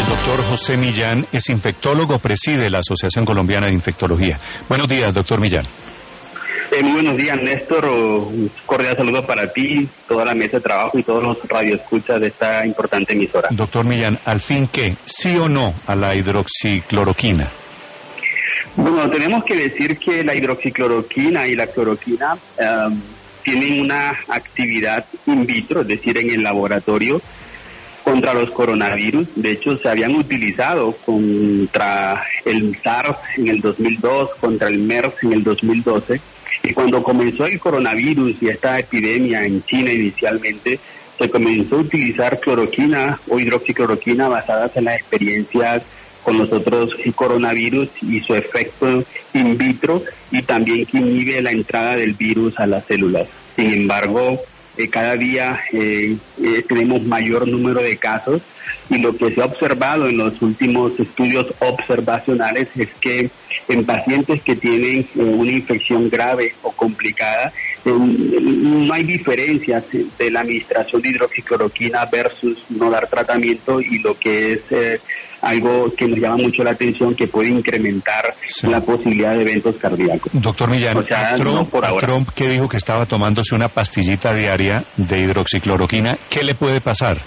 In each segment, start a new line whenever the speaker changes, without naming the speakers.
El doctor José Millán es infectólogo, preside la Asociación Colombiana de Infectología. Buenos días, doctor Millán.
Muy buenos días, Néstor. Un cordial saludo para ti, toda la mesa de trabajo y todos los radioescuchas de esta importante emisora.
Doctor Millán, ¿al fin qué? ¿Sí o no a la hidroxicloroquina?
Bueno, tenemos que decir que la hidroxicloroquina y la cloroquina tienen una actividad in vitro, es decir, en el laboratorio, contra los coronavirus. De hecho, se habían utilizado contra el SARS en el 2002, contra el MERS en el 2012. Y cuando comenzó el coronavirus y esta epidemia en China inicialmente, se comenzó a utilizar cloroquina o hidroxicloroquina basadas en las experiencias con los otros coronavirus y su efecto in vitro, y también que inhibe la entrada del virus a las células. Sin embargo, cada día tenemos mayor número de casos, y lo que se ha observado en los últimos estudios observacionales es que en pacientes que tienen una infección grave o complicada, no hay diferencias de la administración de hidroxicloroquina versus no dar tratamiento, y lo que es algo que nos llama mucho la atención, que puede incrementar la posibilidad de eventos cardíacos.
Doctor Millán, Trump que dijo que estaba tomándose una pastillita diaria de hidroxicloroquina, ¿qué le puede pasar?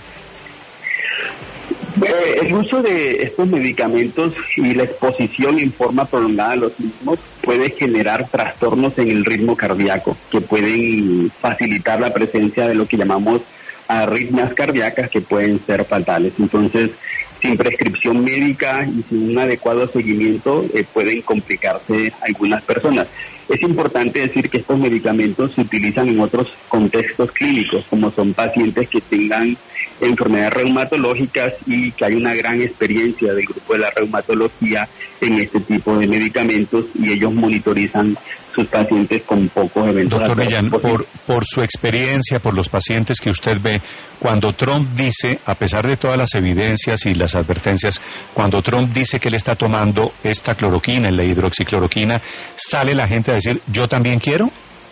El uso de estos medicamentos y la exposición en forma prolongada a los mismos puede generar trastornos en el ritmo cardíaco, que pueden facilitar la presencia de lo que llamamos arritmias cardíacas, que pueden ser fatales. Entonces, sin prescripción médica y sin un adecuado seguimiento, pueden complicarse algunas personas. Es importante decir que estos medicamentos se utilizan en otros contextos clínicos, como son pacientes que tengan enfermedades reumatológicas y que hay una gran experiencia del grupo de la reumatología en este tipo de medicamentos, y ellos monitorizan sus pacientes con pocos eventos.
Doctor Millán, por su experiencia, por los pacientes que usted ve, cuando Trump dice, a pesar de todas las evidencias y las advertencias, cuando Trump dice que él está tomando esta cloroquina, la hidroxicloroquina, ¿sale la gente a decir, yo también quiero?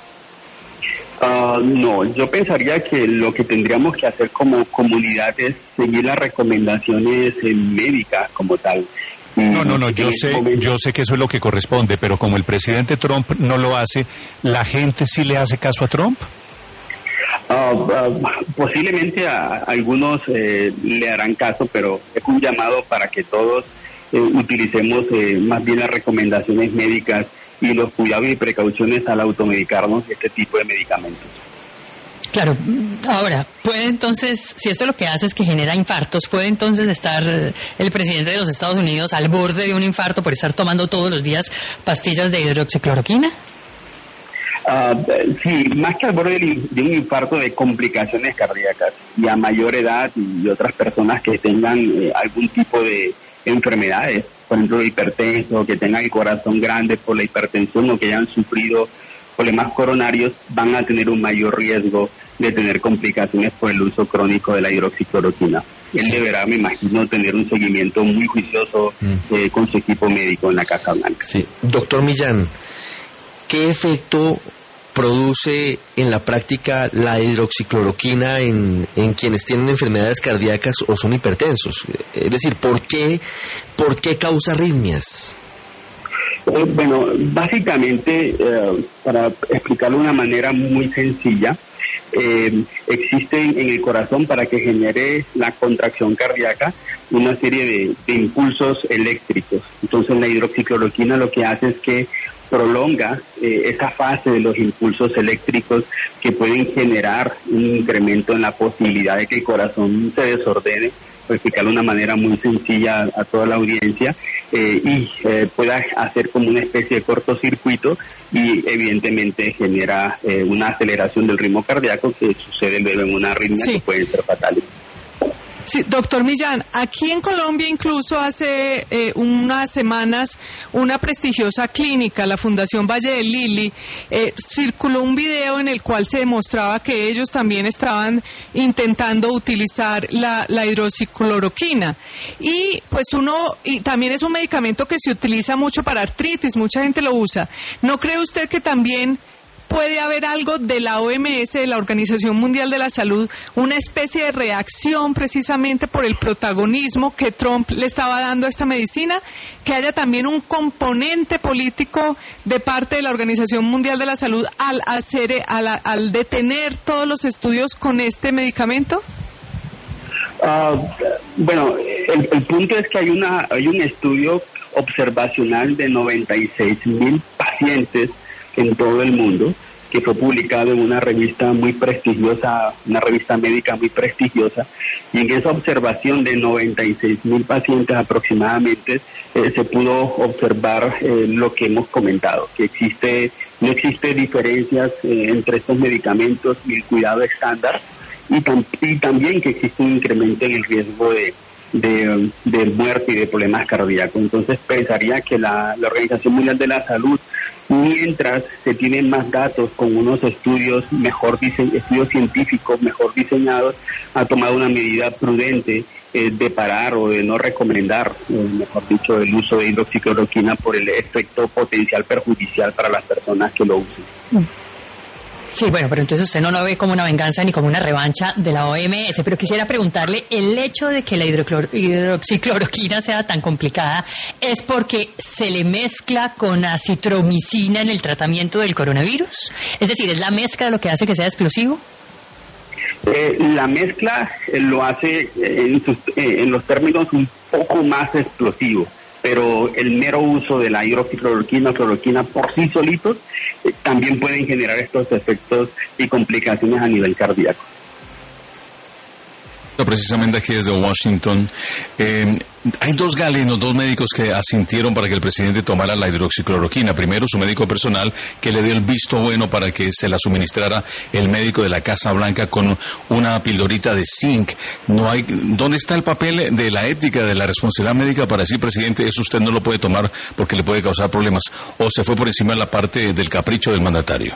No, yo pensaría que lo que tendríamos que hacer como comunidad es seguir las recomendaciones médicas como tal.
No, yo sé que eso es lo que corresponde, pero como el presidente Trump no lo hace, ¿la gente sí le hace caso a Trump?
Posiblemente a algunos le harán caso, pero es un llamado para que todos utilicemos más bien las recomendaciones médicas y los cuidados y precauciones al automedicarnos este tipo de medicamentos.
Claro, ahora, puede entonces, si esto lo que hace es que genera infartos, ¿puede entonces estar el presidente de los Estados Unidos al borde de un infarto por estar tomando todos los días pastillas de hidroxicloroquina?
Sí, más que al borde de un infarto, de complicaciones cardíacas, y a mayor edad y otras personas que tengan algún tipo de enfermedades, por ejemplo hipertenso, que tengan el corazón grande por la hipertensión o que hayan sufrido problemas coronarios, van a tener un mayor riesgo de tener complicaciones por el uso crónico de la hidroxicloroquina. Él deberá, me imagino, tener un seguimiento muy juicioso con su equipo médico en la Casa Blanca.
Sí. Doctor Millán, ¿qué efecto produce en la práctica la hidroxicloroquina en quienes tienen enfermedades cardíacas o son hipertensos? Es decir, ¿por qué causa arritmias?
Bueno, básicamente, para explicarlo de una manera muy sencilla, existen en el corazón, para que genere la contracción cardíaca, una serie de impulsos eléctricos. Entonces la hidroxicloroquina lo que hace es que prolonga esa fase de los impulsos eléctricos, que pueden generar un incremento en la posibilidad de que el corazón se desordene, para explicarlo de una manera muy sencilla a toda la audiencia, y pueda hacer como una especie de cortocircuito, y evidentemente genera una aceleración del ritmo cardíaco que sucede luego en una arritmia que pueden ser fatales.
Sí, doctor Millán, aquí en Colombia incluso hace unas semanas una prestigiosa clínica, la Fundación Valle del Lili, circuló un video en el cual se demostraba que ellos también estaban intentando utilizar la hidroxicloroquina, y pues y también es un medicamento que se utiliza mucho para artritis, mucha gente lo usa. ¿No cree usted que también puede haber algo de la OMS, de la Organización Mundial de la Salud, una especie de reacción precisamente por el protagonismo que Trump le estaba dando a esta medicina, que haya también un componente político de parte de la Organización Mundial de la Salud al detener todos los estudios con este medicamento?
Bueno, el punto es que hay un estudio observacional de 96,000 pacientes en todo el mundo que fue publicado en una revista muy prestigiosa, una revista médica muy prestigiosa, y en esa observación de 96,000 pacientes aproximadamente se pudo observar lo que hemos comentado, que no existe diferencias entre estos medicamentos y el cuidado estándar, y también que existe un incremento en el riesgo de muerte y de problemas cardíacos. Entonces pensaría que la Organización Mundial de la Salud, mientras se tienen más datos con unos estudios estudios científicos mejor diseñados, ha tomado una medida prudente de parar o de no recomendar, mejor dicho, el uso de hidroxicloroquina por el efecto potencial perjudicial para las personas que lo usen.
Sí, bueno, pero entonces usted no lo ve como una venganza ni como una revancha de la OMS, pero quisiera preguntarle, ¿el hecho de que la hidroxicloroquina sea tan complicada es porque se le mezcla con acitromicina en el tratamiento del coronavirus? Es decir, ¿es la mezcla lo que hace que sea explosivo?
La mezcla lo hace en los términos un poco más explosivo, pero el mero uso de la hidroxicloroquina o cloroquina por sí solitos también pueden generar estos efectos y complicaciones a nivel cardíaco.
Precisamente aquí desde Washington, hay dos galenos, dos médicos que asintieron para que el presidente tomara la hidroxicloroquina. Primero, su médico personal, que le dio el visto bueno para que se la suministrara el médico de la Casa Blanca con una pildorita de zinc. ¿Dónde está el papel de la ética, de la responsabilidad médica para decir, presidente, eso usted no lo puede tomar porque le puede causar problemas? ¿O se fue por encima de la parte del capricho del mandatario?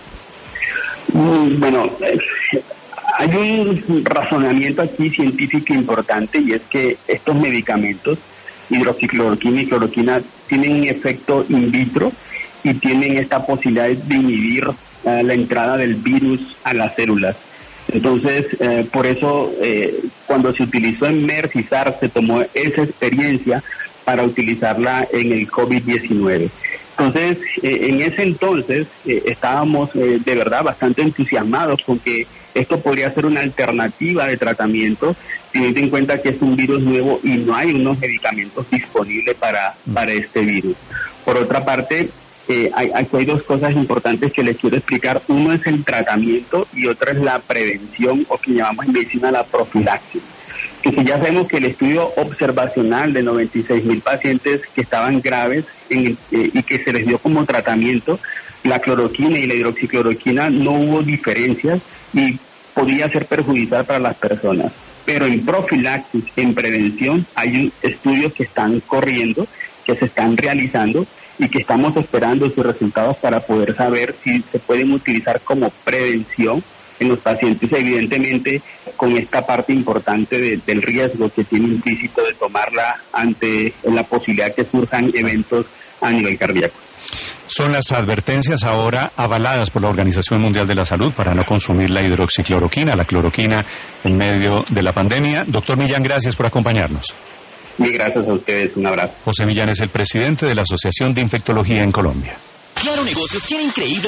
Bueno, hay un razonamiento aquí científico importante, y es que estos medicamentos, hidroxicloroquina y cloroquina, tienen un efecto in vitro y tienen esta posibilidad de inhibir la entrada del virus a las células. Entonces, por eso, cuando se utilizó en MERS y SARS, se tomó esa experiencia para utilizarla en el COVID-19. Entonces, en ese entonces, estábamos de verdad bastante entusiasmados con que esto podría ser una alternativa de tratamiento, teniendo en cuenta que es un virus nuevo y no hay unos medicamentos disponibles para este virus. Por otra parte, hay dos cosas importantes que les quiero explicar. Uno es el tratamiento y otra es la prevención, o que llamamos en medicina la profilaxis. Que si ya sabemos que el estudio observacional de 96,000 pacientes que estaban graves y que se les dio como tratamiento la cloroquina y la hidroxicloroquina, no hubo diferencias y podía ser perjudicial para las personas. Pero en profilaxis, en prevención, hay estudios que están corriendo, que se están realizando y que estamos esperando sus resultados para poder saber si se pueden utilizar como prevención en los pacientes, evidentemente con esta parte importante del riesgo que tiene implícito de tomarla ante la posibilidad que surjan eventos a nivel cardíaco.
Son las advertencias ahora avaladas por la Organización Mundial de la Salud para no consumir la hidroxicloroquina, la cloroquina, en medio de la pandemia. Doctor Millán, gracias por acompañarnos.
Y gracias a ustedes, un abrazo.
José Millán es el presidente de la Asociación de Infectología en Colombia.
Claro Negocios tiene increíble